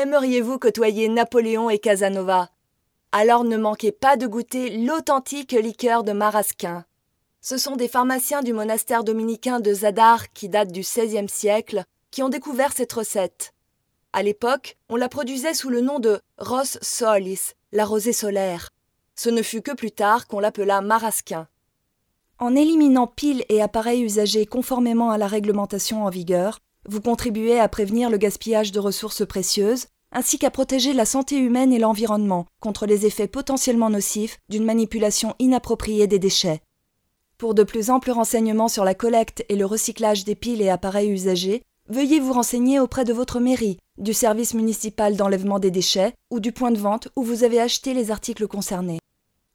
Aimeriez-vous côtoyer Napoléon et Casanova? Alors ne manquez pas de goûter l'authentique liqueur de marasquin. Ce sont des pharmaciens du monastère dominicain de Zadar qui date du XVIe siècle qui ont découvert cette recette. À l'époque, on la produisait sous le nom de Ros Solis, la rosée solaire. Ce ne fut que plus tard qu'on l'appela marasquin. En éliminant piles et appareils usagés conformément à la réglementation en vigueur, vous contribuez à prévenir le gaspillage de ressources précieuses, ainsi qu'à protéger la santé humaine et l'environnement contre les effets potentiellement nocifs d'une manipulation inappropriée des déchets. Pour de plus amples renseignements sur la collecte et le recyclage des piles et appareils usagés, veuillez vous renseigner auprès de votre mairie, du service municipal d'enlèvement des déchets ou du point de vente où vous avez acheté les articles concernés.